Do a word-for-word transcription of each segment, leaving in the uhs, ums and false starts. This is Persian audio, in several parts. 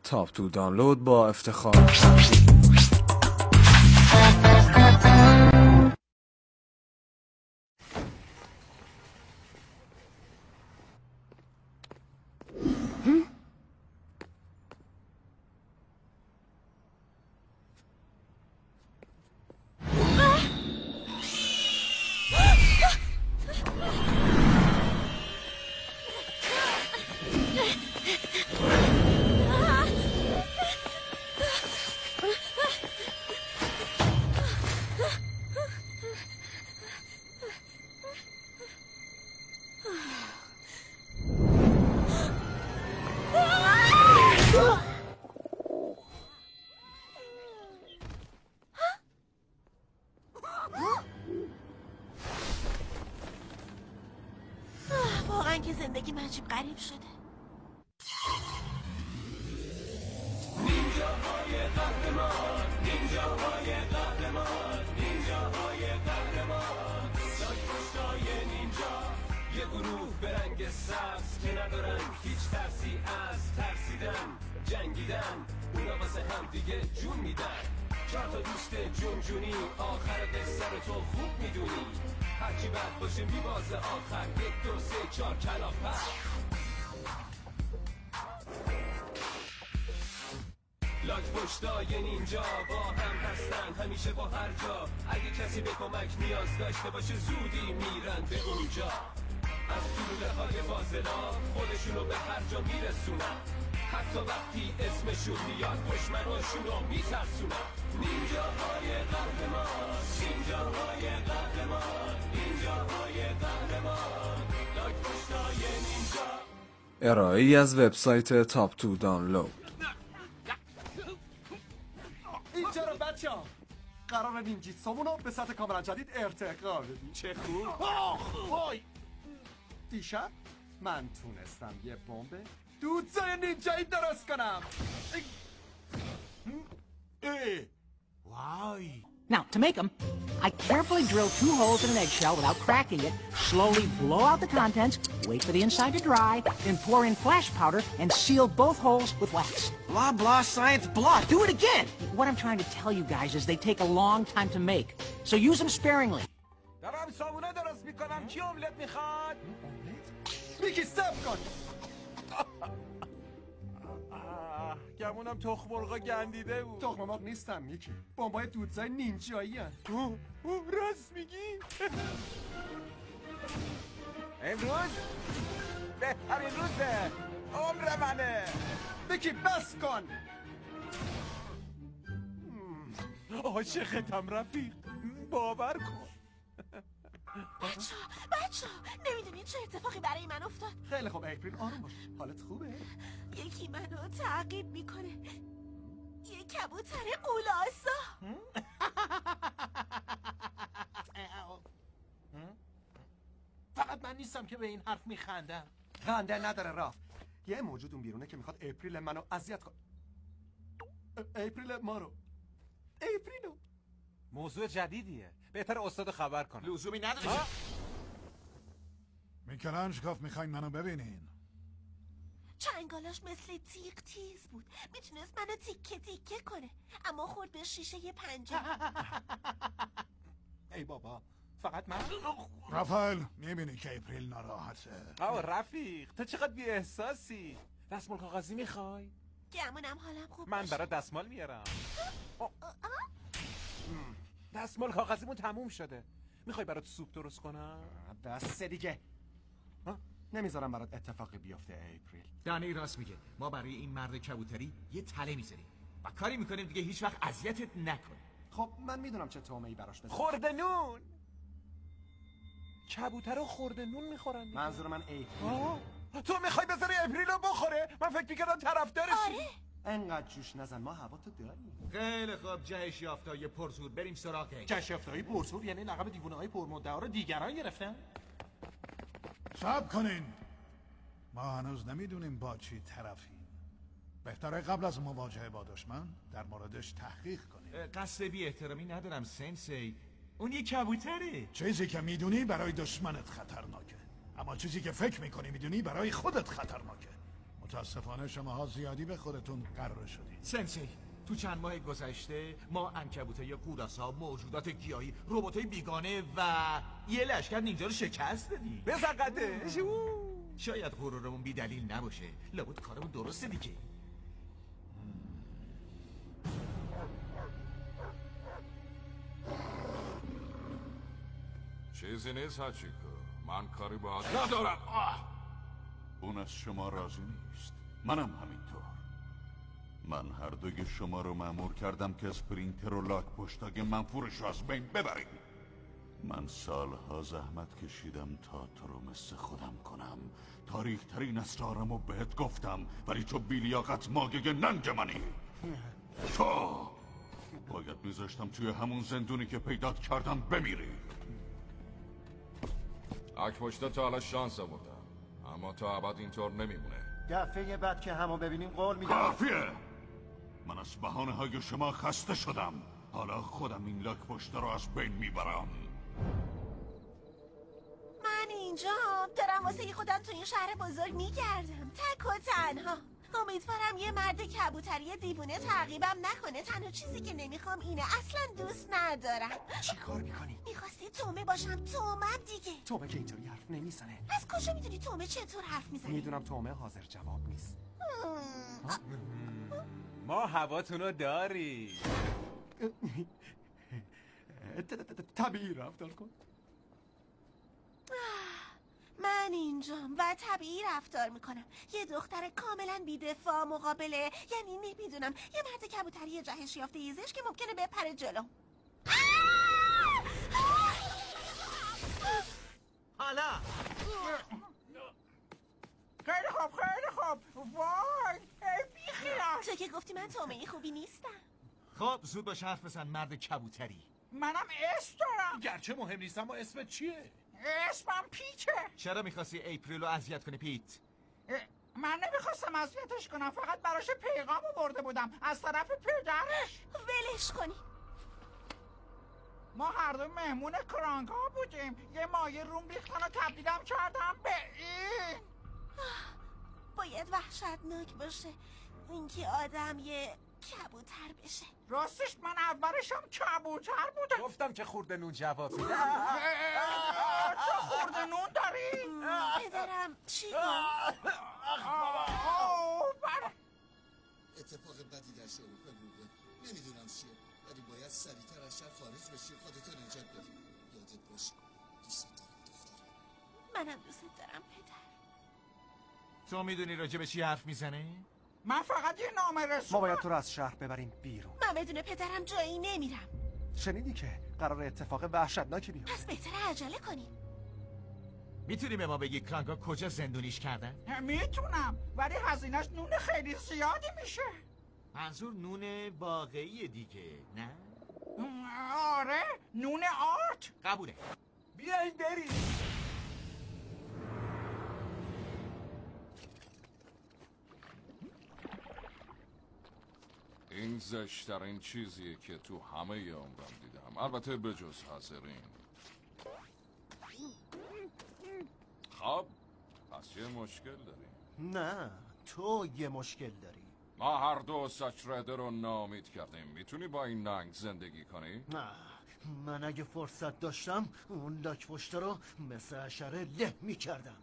تاپ تو دانلود با افتخار. واقعا که زندگی من عجیب غریب شده. نینجاهای قهرمان، نینجاهای قهرمان، نینجاهای قهرمان، سای پشتای نینجا، یه گروه به رنگ سبز که ندارن هیچ ترسی از ترسیدن، جنگیدن، اونا واسه هم دیگه جون میدن. چهار تا دوست جون جونی، آخر قصه رو تو خوب میدونی، هرچی بد باشه میبازه آخر، یک دو سه چهار کلافه. لاک پشتای نینجا با هم هستن همیشه با هر جا، اگه کسی به کمک نیاز داشته باشه زودی میرن به اونجا. از جلوله های فاضلا خودشونو به هر جا میرسونن، حتی وقتی اسمشون میاد دشمناشون رو میترسونن. نینجاهای قهرمان، نینجاهای قهرمان، نینجاهای قهرمان، لاک پشتای نینجا. ارائه‌ای از وبسایت تاپ تو دانلود. اینجا رو بچه ها قرار نینجیتسومون رو به سطح کاملا جدید ارتقا بدیم. چه خوب. وای دیشب من تونستم یه بمب دودزای نینجایی درست کنم. ای وای. Now, to make them, I carefully drill two holes in an eggshell without cracking it, slowly blow out the contents, wait for the inside to dry, then pour in flash powder and seal both holes with wax. Blah, blah, science, blah. Do it again. What I'm trying to tell you guys is they take a long time to make, so use them sparingly. دارم صابونه درست میکنم. کی املت میخواد؟ میکی سب کن. گمونم تخم مرغا گندیده بود. تخم مرغ نیستم میکی، بمبای دودزای نینجایی هن. راست میگی؟ امروز بهترین روزه عمر منه. میکی بس کن. عاشقتم رفیق، باور کن. بچه بچه نمیدونین چه اتفاقی برای من افتاد؟ خیلی خوب اپریل آروم باش. حالت خوبه؟ یکی منو تعقیب میکنه، یه کبوتر قولاسا. فقط من نیستم که به این حرف میخندم. خنده نداره راف. یه موجود اون بیرونه که میخواد اپریل منو اذیت کن. اپریل ما رو اپریلو موضوع جدیدیه، بهتر استاد خبر کنم. لزومی نداره. میکلانجکوف میخواین منو ببینین؟ چنگالاش مثل تیغ تیز بود، میتونست منو تیکه تیکه کنه، اما خورد به شیشه پنجره. ای بابا فقط من؟ رافائل میبینی که اپریل ناراحته. آه رفیق تو چقدر بی احساسی. دستمال کاغذی میخوای؟ گمونم حالم خوب من باشه. برای دستمال میارم. دستمال کاغذیمون تموم شده. میخوای برات سوپ درست کنم؟ بس دیگه. نمیذارم برات اتفاقی بیفته اپریل. دانی راست میگه. ما برای این مرد کبوتری یه تله میذاریم و کاری میکنیم دیگه هیچ وقت اذیتت نکنه. خب من میدونم چه تومه‌ای براش بزنم. خورده نون. کبوتر و خورده نون میخورن. منظور من اپریل. تو میخوای بذاری اپریل رو بخوره؟ من فکر میکردم طرفدارشی. آره. انقدر جوش نزن، ما هوا تو داریم. خیلی خوب جهش یافتای پرزور بریم سراغش. جهش یافتای پرزور یعنی لقب دیوونه های پرمدعا رو دیگران گرفتن؟ صبر کنین، ما هنوز نمیدونیم با چی طرفیم. بهتره قبل از مواجهه با دشمن در موردش تحقیق کنیم. قصد بی احترامی ندارم سنسی، اون یه کبوتره. چیزی که میدونی برای دشمنت خطرناکه، اما چیزی که فکر میکنی میدونی برای خودت خطرناکه. متاسفانه شماها زیادی به خودتون قرار شدید. سنسی، تو چند ماه گذشته ما عنکبوتای قوراسا، موجودات گیاهی، رباتای بیگانه و یه لشکر نینجا رو شکست دادیم. بزقدش. شاید غرورمون بی دلیل نباشه، لابد کارمون درسته دیگه. چیزی نیست هاچیکو، من کاری باهات ندارم. اون از شما راضی نیست، منم همینطور. من هر دوی شما رو مأمور کردم که اسپرینتر و لاک پشتاگ منفورش رو از بین ببریم. من سالها زحمت کشیدم تا تو رو مثل خودم کنم. تاریخ ترین اسرارم رو بهت گفتم، ولی تو بیلیاقت ماگگ ننگ منی. تو باید میذاشتم توی همون زندونی که پیدات کردم بمیری. لاک پشتا تا حالا شانس آوردم، اما تا ابد اینطور نمیمونه. دفعه بعد که همو ببینیم قول میدم. کافیه. من از بهانه های شما خسته شدم. حالا خودم این لاک پشتا رو از بین میبرم. من اینجام، دارم واسه خودم تو این شهر بزرگ میگردم، تک و تنها. امیدوارم یه مرد کبوتری دیوونه تعقیبم نکنه. تنها چیزی که نمیخوام اینه، اصلا دوست ندارم. چی کار میکنی؟ میخواستی تومه باشم. تومم دیگه. تومه که اینطوری حرف نمیزنه. از کجا میدونی تومه چطور حرف میزنه؟ میدونم تومه حاضر جواب نیست. ما هواتونو داری. طبیعی رفتار کن. من اینجام و طبیعی رفتار میکنم. یه دختر کاملا بی‌دفاع مقابله، یعنی نمیدونم، یه مرد کبوتری جهش یافته ایزش که ممکنه بپره جلو. حالا خیلی خوب خیلی خوب. وای بیخیال. تو که گفتی من تومه خوبی نیستم. خب زود باش حرف بزن مرد کبوتری. منم اسم دارم. گرچه مهم نیست اما اسمت چیه؟ اسمم پیته. چرا میخواستی اپریل رو اذیت کنی پیت؟ من نمیخواستم اذیتش کنم، فقط براش پیغام آورده بودم از طرف پدرش. ولش کنی. ما هر دو مهمون کرانک ها بودیم. یه مایه روم ریختن و تبدیلم کردم به این. باید وحشتناک باشه اینکه آدم یه کبوتر بشه. راستش من اولشم کبوتر بودم. گفتم که خورده نون جواب میده. تو خورده نون داری؟ پدرم چی گفت؟ اتفاق بدی در شهر بوده، نمیدونم چیه، ولی باید سریعتر از شهر خارج بشی، خودتو نجات بدی. یادت باشه دوست دارم دخترم. منم دوست دارم پدر. تو میدونی راجع به چی حرف میزنه؟ من فقط یه نامه رسوندم. ما باید تو رو از شهر ببریم بیرون. من بدون پدرم جایی نمیرم. شنیدی که قرار اتفاق وحشتناکی بیفته؟ پس بهتره عجله کنیم. میتونی به ما بگی کرانکا کجا زندونیش کردن؟ میتونم، ولی هزینهش نون خیلی زیادی میشه. منظور نون واقعی دیگه، نه؟ آره، نون آرت. قبوله. بیایید بریم. این زشترین چیزیه که تو همه عمرم دیدم، البته بجز حاضرین. خب پس یه مشکل داریم. نه تو یه مشکل داری. ما هر دو سچرده رو نامید کردیم. میتونی با این ننگ زندگی کنی؟ نه من اگه فرصت داشتم اون لاک پشتا رو مثل اشاره له می کردم.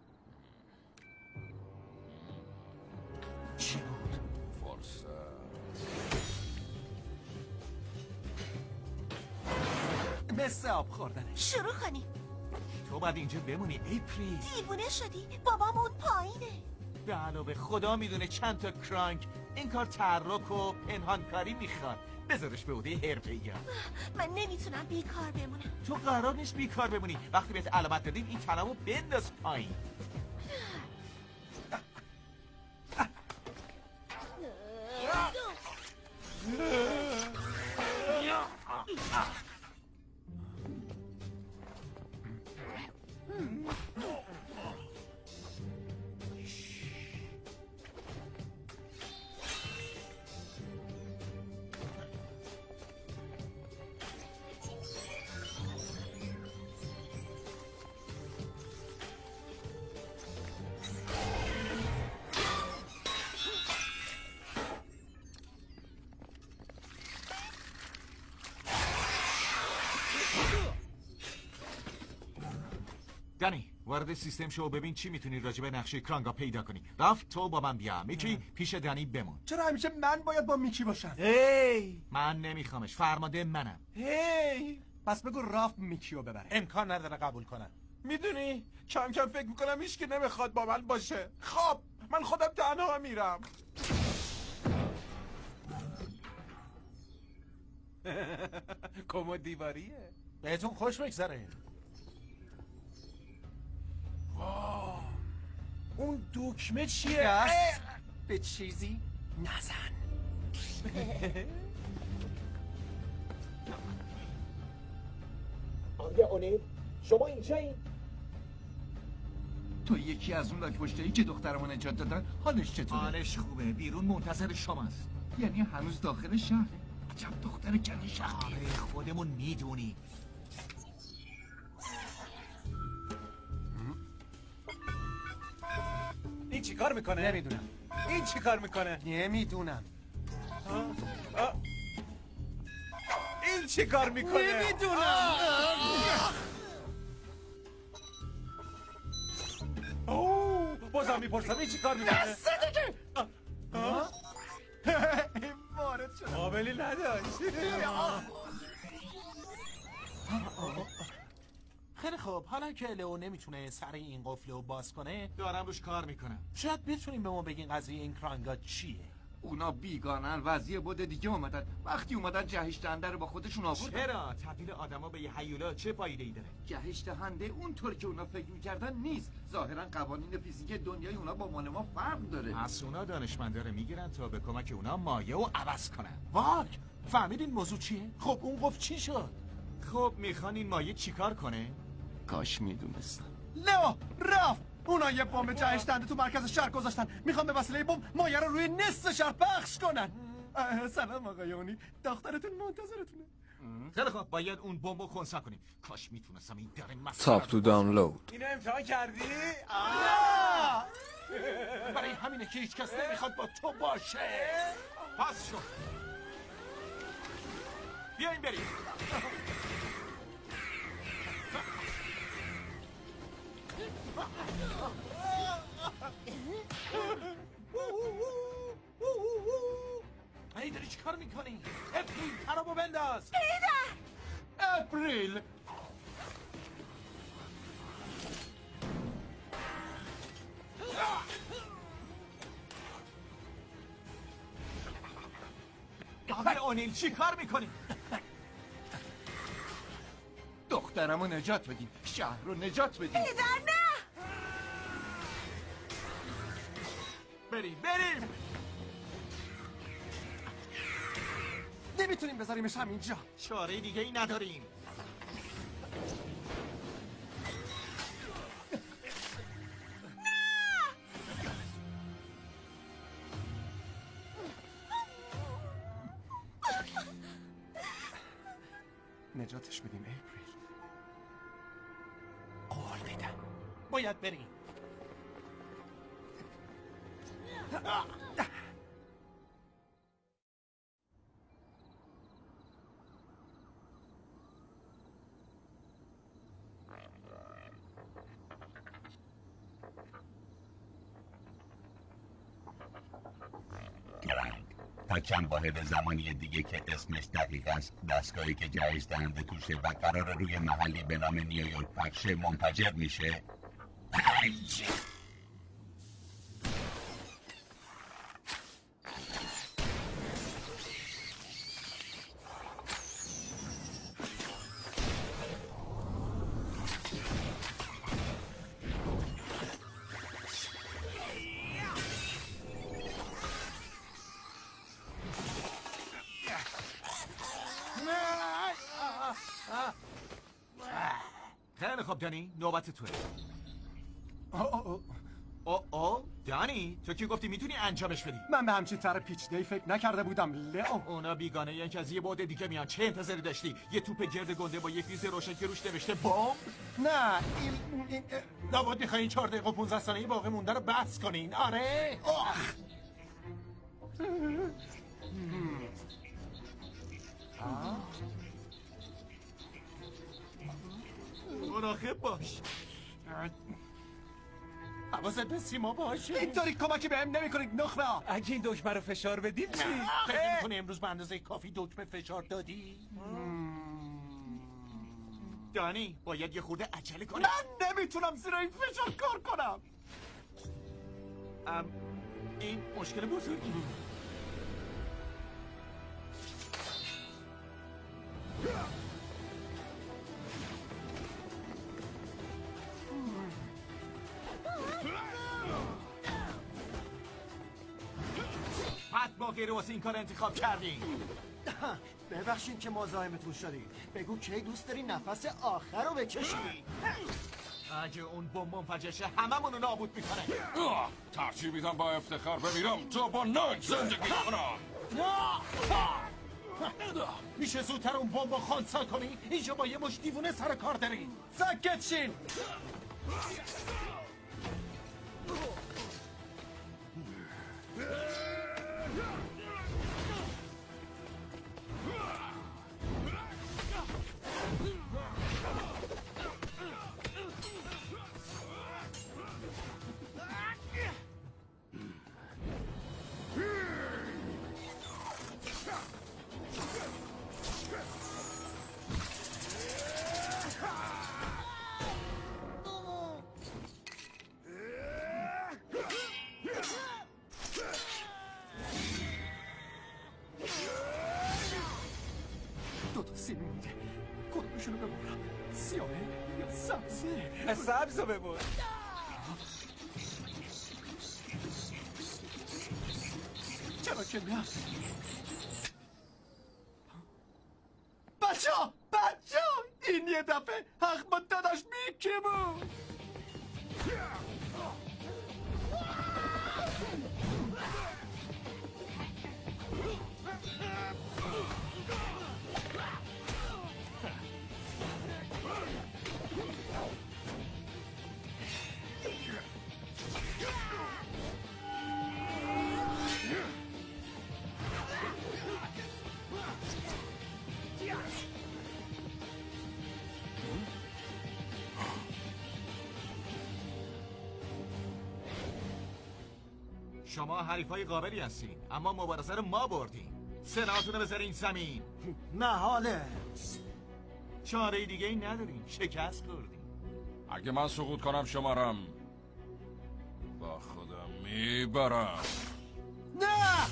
چی بود؟ فرصت. مثل آب خوردنه. شروع کنیم. تو باید اینجا بمونی اپریل. دیوونه شدی؟ بابامون پایینه. به علاوه خدا میدونه چند تا کرانک این کار تحرک و پنهانکاری میخواد. بذارش به عهده حرفه‌ای‌ها. من نمیتونم بیکار بمونم. تو قرار نیست بیکار بمونی. وقتی بهت علامت دادیم این طلبو بنداز پایین. وارد سیستم شو ببین چی میتونی راجع به نقشه کرانگا پیدا کنی. رفت تو با من بیا. میکی پیش دنی بمون. چرا همیشه من باید با میکی باشم؟ هی من نمیخوامش، فرمانده منم. هی پس بگو راف میکیو ببره. امکان نداره قبول کنم. میدونی کم کم فکر میکنم هیچ که نمیخواد با من باشه. خب من خودم تنها میرم. کمد دیواریه. بهتون خوش بگذره. واو اون دکمه چیه؟ دست به چیزی نزن. آقای اونید شما اینجا این؟ تو یکی از اون لاک پشتایی که دخترمو نجات دادن حالش چطوره؟ حالش خوبه، بیرون منتظر شماست. یعنی هنوز داخل شهره؟ عجب دختر جن شهری. آره خودمون میدونی. این چی کار میکنه؟ نمیدونم. این چی کار میکنه؟ نمیدونم. این چی کار میکنه؟ نمیدونم. اوه بازم میپرسم این چی کار میکنه؟ دسته دیگه. وارد شدم. قابلی نداشت. خیلی خوب، حالا که لئو نمیتونه سر این قفل رو باز کنه دارم روش کار میکنم. شاید بتونیم به ما بگین قضیه این کرانگا چیه. اونا بیگانن، وضعیه بوده دیگه اومدن. وقتی اومدن جهش دهنده رو با خودشون آوردن. چرا تبدیل آدما به یه هیولا چه فایده ای داره؟ جهش دهنده اونطور که اونا فکر میکردن نیست. ظاهرا قوانین فیزیک دنیای اونا با مال ما فرق داره. از اونا دانشمندا رو میگیرن تا به کمک اونا مایه و عوض کنن. واک فهمیدین موضوع چیه؟ خب اون قفل چی شد؟ خب میخوان این مایه چیکار کنه؟ کاش میدونستم. لئو رفت. اونا یه بمب جهش دهنده تو مرکز شهر گذاشتن. میخوام به وسیله بمب مایه رو روی نصف شهر پخش کنن. سلام آقای اونی، دخترتون منتظرتونه. خیلی خوب باید اون بمب رو خنثی کنیم. کاش میتونستم این در این مسئله. تاپ تو دانلود. اینو امتحان کردی؟ برای همینه که هیچ کس نمیخواد با تو باشه. پس شو. بیاین بریم. ای داری چی کار میکنی؟ اپریل ترابو بنداز. پیدر اپریل آقای اونیل چی کار میکنی؟ دخترمو نجات بدین، شهر رو نجات بدین. پیدر نه. بریم بریم. نمیتونیم بذاریمش همینجا. چاره دیگه ای نداریم. نجاتش بدیم اپریل. قول میدم باید بریم. تا چند واحد زمانی دیگه که اسمش دقیق است دستگاهی که جهش دهنده توشه و قرار روی محلی به نام نیویورک پخشه منفجر میشه. خیلی خب دانی نوبت توه. او او او دانی تو که گفتی میتونی انجامش بدی. من به همچین طرح پیچیده‌ای فکر نکرده بودم لئو. اونا بیگانه یعنی که از یه بعد دیگه میان. چه انتظاری داشتی؟ یه توپ گرد گنده با یه فیز روشن که روش نوشته بمب؟ نه این این لابد میخوای این چهار دقیقه و پونزده ثانیه باقی مونده رو بحث کنین. آره مراقب باش. حواست به سیما باشه. اینطوری کمکی بهم نمیکنید نخبه ها. اگه این دکمه رو فشار بدیم چی؟ فکر میکنی امروز به اندازه کافی دکمه فشار دادی؟ دانی باید یه خورده عجله کنی. من نمیتونم زیر این فشار کار کنم. ام این مشکل بزرگی. حتما غیر واسه این کار انتخاب کردین. ببخشید که مزاحمتون شدید. بگو کی دوست داری نفس آخر رو بکشی؟ اگه اون بمب منفجر شه هممونو نابود میکنه. ترجیح میدم با افتخار بمیرم تا با ننگ زندگی کنم. میشه زودتر اون بمب خانسا کنی؟ اینجا با یه مش دیوونه سر کار داری. ساکت شین. سبز رو ببر. چرا که نه؟ بچه ها بچه ها این یه دفعه حق با داداش میکی بود. شما حریفای قابلی هستین اما مبارزه رو ما بردیم. سناتونو بذارین زمین. محاله. چاره دیگه ای ندارین. شکست خوردین. اگه من سقوط کنم شمارم با خودم میبرم. نه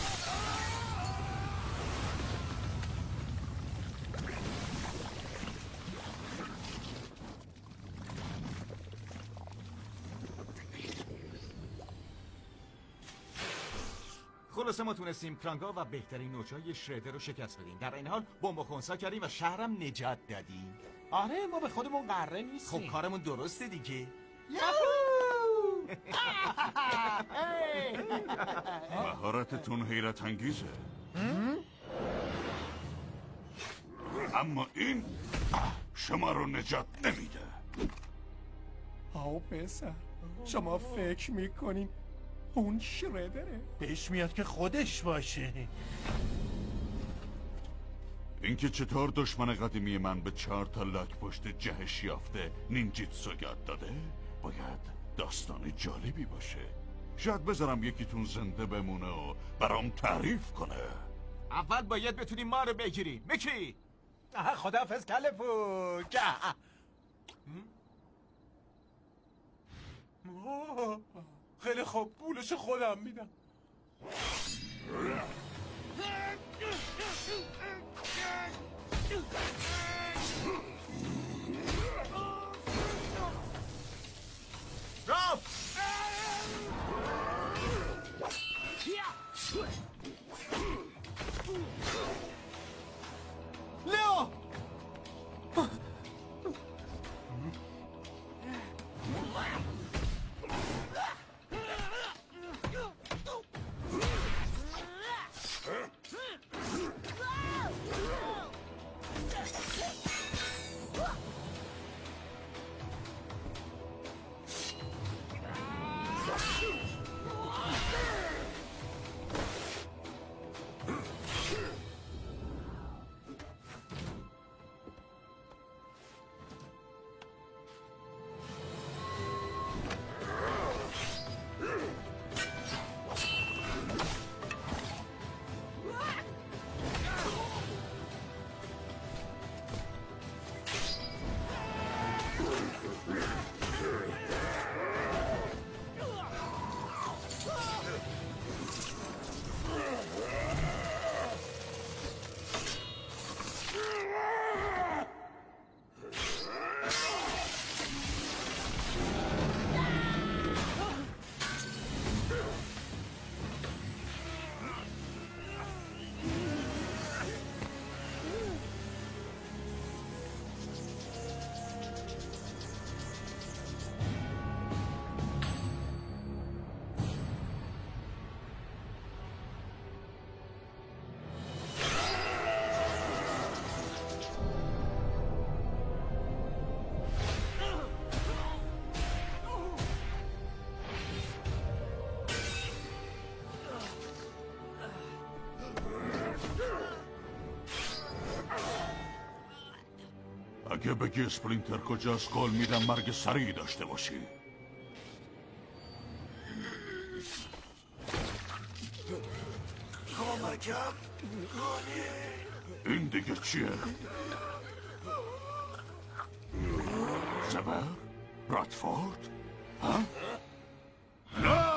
خلاصه ما تونستیم کرانگا و بهترین نوچهای شردر رو شکست بدیم. در این حال بمب خنثی کردیم و شهرم نجات دادیم. آره ما به خودمون قره نیستیم. خب کارمون درسته دیگه. مهارتتون حیرت انگیزه. اما این شما رو نجات نمیده. آو پسر شما فکر میکنین اون شردره؟ بهش میاد که خودش باشه. اینکه چطور دشمن قدیمی من به چهار تا لاک پشت جهش یافته نینجیتسو یاد داده باید داستان جالبی باشه. شاید بذارم یکیتون زنده بمونه و برام تعریف کنه. اول باید بتونیم ما رو بگیری. میکی خداحافظ کله پوک. خیلی خوب پولش خودم میدم. راف لیو اگه بگی اسپلینتر کجاست قول میدم مرگ سریع داشته باشی. کمکم میکنی؟ این دیگه چیه؟ زبر؟ رادفورد؟ ها؟ نه!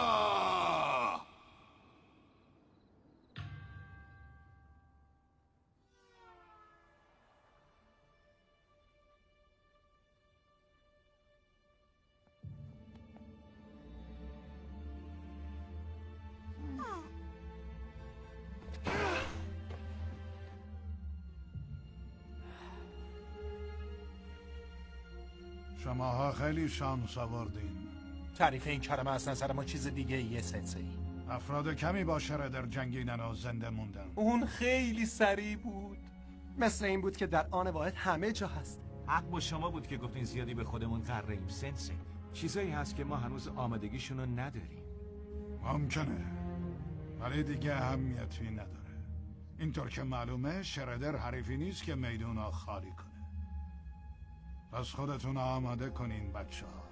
شماها خیلی شانس آوردین. تعریف این کلمه اصلا سر ما چیز دیگه ایه سنسی. افراد کمی با شردر جنگیدن و زنده موندن. اون خیلی سریع بود. مثل این بود که در آن واحد همه جا هست. حق با شما بود که گفتین زیادی به خودمون قراریم سنسی. چیزایی هست که ما هنوز آمادگیشونو نداریم. ممکنه ولی دیگه اهمیتی نداره. اینطور که معلومه شردر حریفی نیست که میدونا خالی کنه. پس خودتون آماده کنین بچه ها،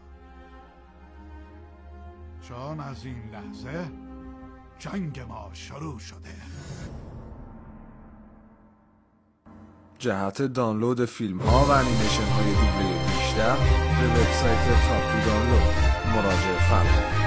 چون از این لحظه جنگ ما شروع شده. جهت دانلود فیلم ها و انیمیشن های دوبله بیشتر به وبسایت تاپ تو دانلود مراجعه فرمایید.